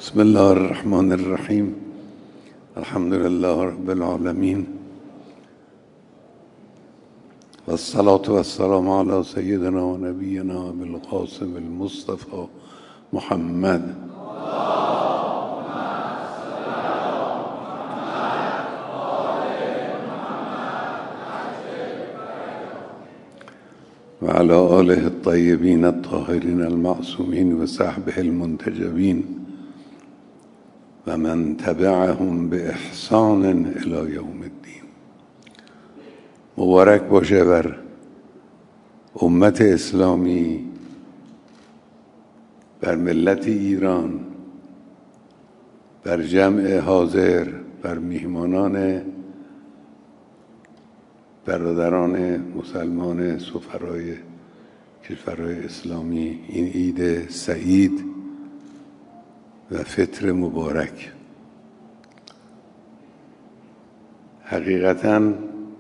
بسم الله الرحمن الرحیم. الحمد لله رب العالمین و الصلاة و السلام علی سیدنا و نبینا ابی القاسم المصطفى محمد و علی آله الطیبین الطاهرین المعصومین و صحبه المنتجبین و من تبعهم باحسان الی یوم الدین. مبارک باشه بر امت اسلامی، بر ملت ایران، بر جمع حاضر، بر میهمانان برادران مسلمان سفرای کشورهای اسلامی این عید سعید و فطر مبارک. حقیقتاً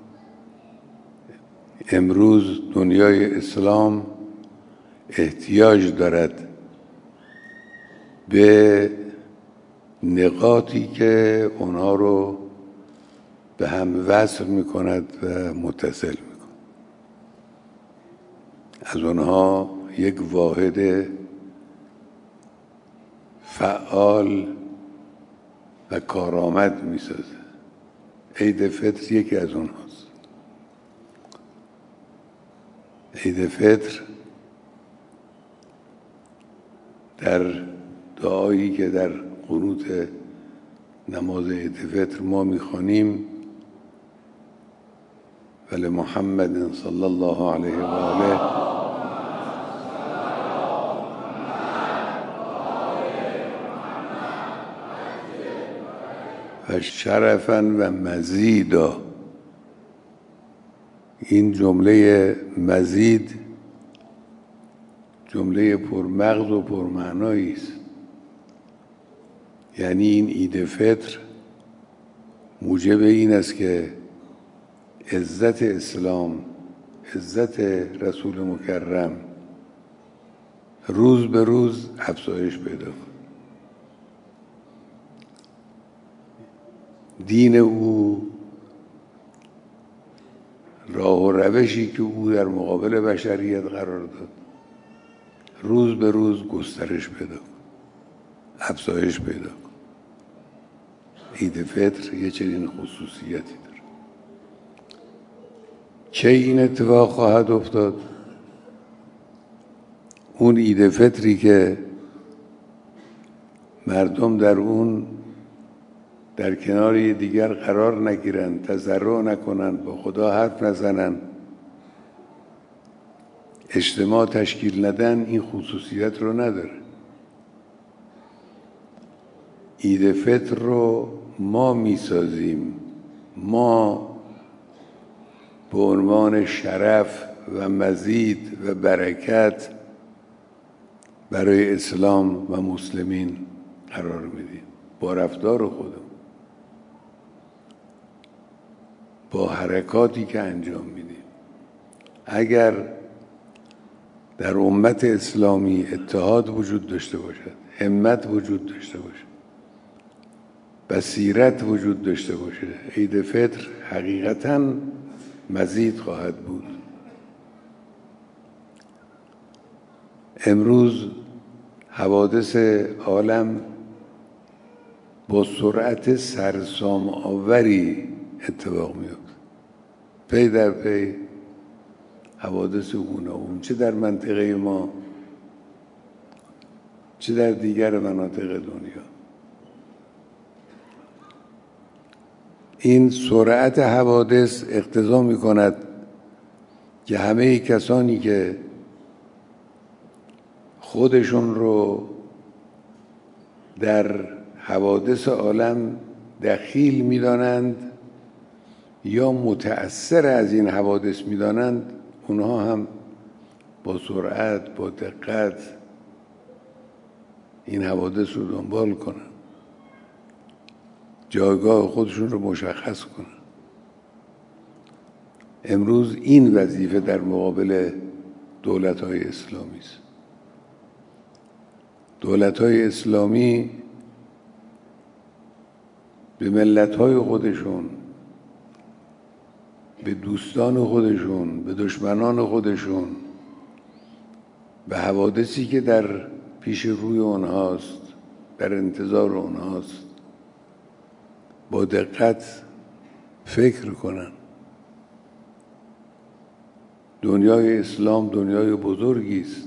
امروز دنیای اسلام احتیاج دارد به نقاطی که اونها رو به هم وصل میکند و متصل میکند. از اونها یک واحد فعال و کارآمد میسازه. عید فطر یکی از اونهاست. عید فطر در دعایی که در قنوت نماز عید فطر ما میخوانیم ولی محمد صلی الله علیه و آله و شرفا و مزیدا. این جمله مزید جمله پرمغز و پرمعنایی است. یعنی این عید فطر موجب این است که عزت اسلام، عزت رسول مکرم روز به روز افزایش پیدا کند. دین او، راه و روشی که او در مقابل بشریت قرار داد، روز به روز گسترش پیدا کند، افزایش پیدا کند. عید فطر یه چنین خصوصیتی داره. چه این اتفاق خواهد افتاد؟ اون عید فطری که مردم در اون در کنار دیگر قرار نگیرن، تضرع نکنن، با خدا حرف نزنن، اجتماع تشکیل ندن، این خصوصیت رو نداره. عید فطر رو ما میسازیم. ما به عنوان شرف و مزید و برکت برای اسلام و مسلمین قرار میدیم. با رفتار خودمون، با حرکاتی که انجام میدیم. اگر در امت اسلامی اتحاد وجود داشته باشد، همت وجود داشته باشد، بصیرت وجود داشته باشه، عید فطر حقیقتاً مزید خواهد بود. امروز حوادث عالم با سرعت سرسام آوری اتفاق میفته. پی در پی حوادث گوناگون، چه در منطقه ما چه در دیگر مناطق دنیا. این سرعت حوادث اقتضا می‌کند که همه کسانی که خودشون رو در حوادث عالم دخیل می‌دانند یا متأثر از این حوادث می‌دانند، اونها هم با سرعت، با دقت این حوادث رو دنبال کنند، جایگاه خودشون رو مشخص کنند. امروز این وظیفه در مقابل دولت‌های اسلامی است. دولت‌های اسلامی به ملت‌های خودشون، به دوستان خودشون، به دشمنان خودشون، به حوادثی که در پیش روی اونهاست، در انتظار اونهاست، با دقت فکر کنن. دنیای اسلام دنیای بزرگی است.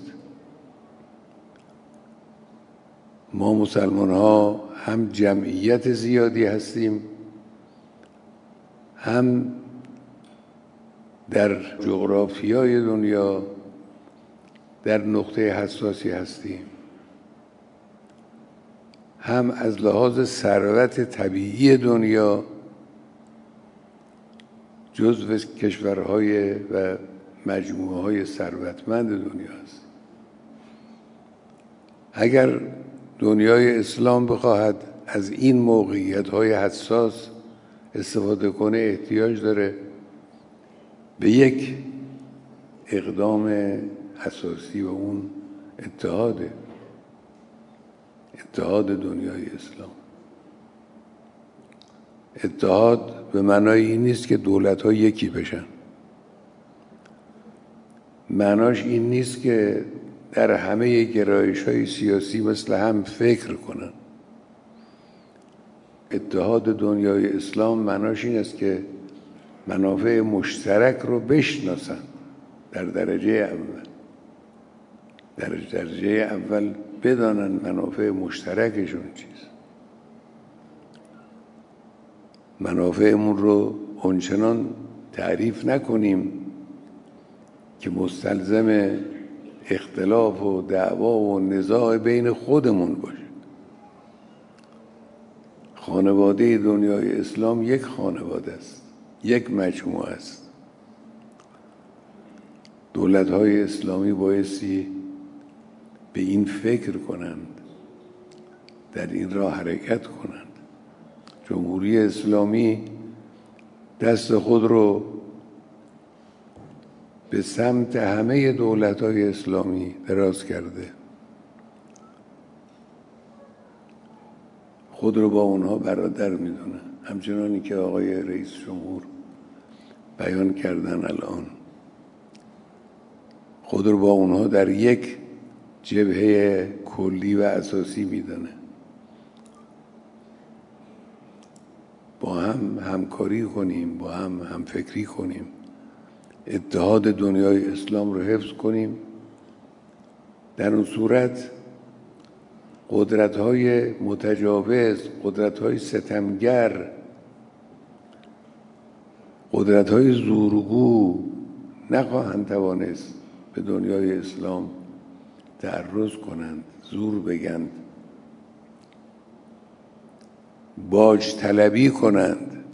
ما مسلمان ها هم جمعیت زیادی هستیم، هم در جغرافیای دنیا در نقطه حساسی هستیم، هم از لحاظ ثروت طبیعی دنیا جزو کشورهای و مجموعه های ثروتمند دنیا است. اگر دنیای اسلام بخواهد از این موقعیت های حساس استفاده کنه، احتیاج داره به یک اقدام اساسی و اون اتحاد دنیای اسلام. اتحاد به معنای این نیست که دولت‌ها یکی بشن، معناش این نیست که در همه گرایش‌های سیاسی مثل هم فکر کنن. اتحاد دنیای اسلام معناش این است که منافع مشترک رو بشناسن در درجه اول بدانن منافع مشترکشون چیست. منافعمون رو اونچنان تعریف نکنیم که مستلزم اختلاف و دعوا و نزاع بین خودمون باشه. خانواده دنیای اسلام یک خانواده است، یک مجموعه است. دولت‌های اسلامی بایستی به این فکر کنند، در این راه حرکت کنند. جمهوری اسلامی دست خود رو به سمت همه دولت‌های اسلامی دراز کرده، خود رو با اونها برادر میدونه، همچنانی که آقای رئیس جمهور بیان کردن الان. خود رو با اونها در یک جبهه کلی و اساسی میدونه. با هم همکاری کنیم، با هم همفکری کنیم، اتحاد دنیای اسلام رو حفظ کنیم. در اون صورت قدرت‌های متجاوز، قدرت‌های ستمگر، قدرت‌های زورگو نخواهند توانست به دنیای اسلام تعرض کنند، زور بگند، باج طلبی کنند.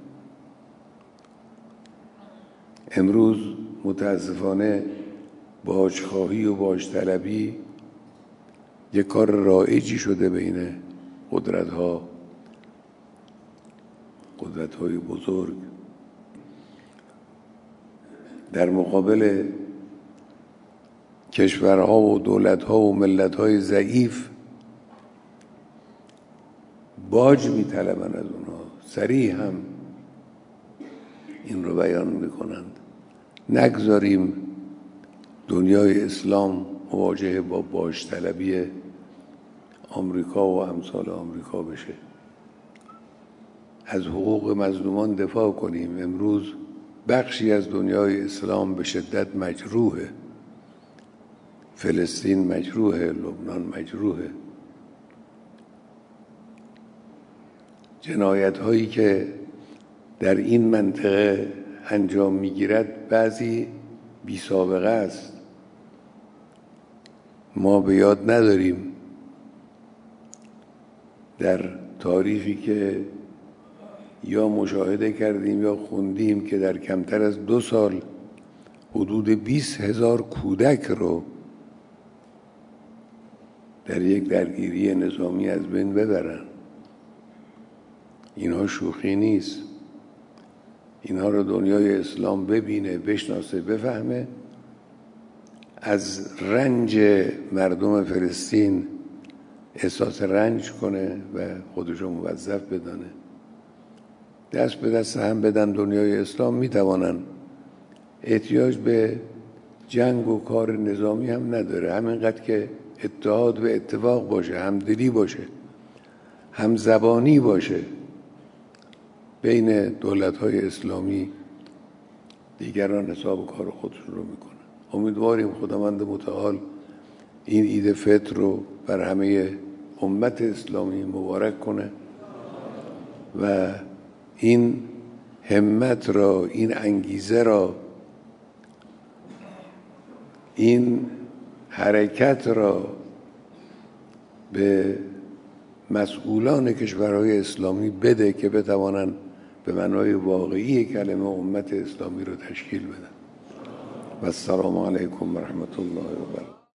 امروز متاسفانه باجخواهی و باج طلبی یک کار رایجی شده بین قدرت‌های بزرگ. در مقابل کشورها و دولت‌ها و ملت‌های ضعیف باج می‌طلبند از اونها، صریح هم این رو بیان می‌کنند. نگذاریم دنیای اسلام مواجه با باج طلبی آمریکا و امثال آمریکا بشه. از حقوق مظلومان دفاع کنیم. امروز بخشی از دنیای اسلام به شدت مجروحه. فلسطین مجروحه، لبنان مجروحه. جنایت هایی که در این منطقه انجام میگیرد بعضی بی سابقه است. ما به یاد نداریم در تاریخی که یا مشاهده کردیم یا خوندیم که در کمتر از 2 سال حدود 20,000 کودک رو در یک درگیری نظامی از بین ببرن. اینها شوخی نیست. اینها رو دنیای اسلام ببینه، بشناسه، بفهمه، از رنج مردم فلسطین احساس رنج کنه و خودشو موظف بدانه. دست به دست هم بدن دنیای اسلام میتوانن. احتیاج به جنگ و کار نظامی هم نداره، همینقدر که اتحاد و اتفاق باشه، همدلی باشه، همزبانی باشه بین دولت‌های اسلامی، دیگران حساب کار خودشون رو میکنن. امیدواریم خداوند متعال این عید فطر رو بر همه امت اسلامی مبارک کنه و این همت را، این انگیزه را، این حرکت را به مسئولان کشورهای اسلامی بده که بتوانند به معنای واقعی کلمه امت اسلامی رو تشکیل بدن. و السلام علیکم و رحمت الله و برکاته.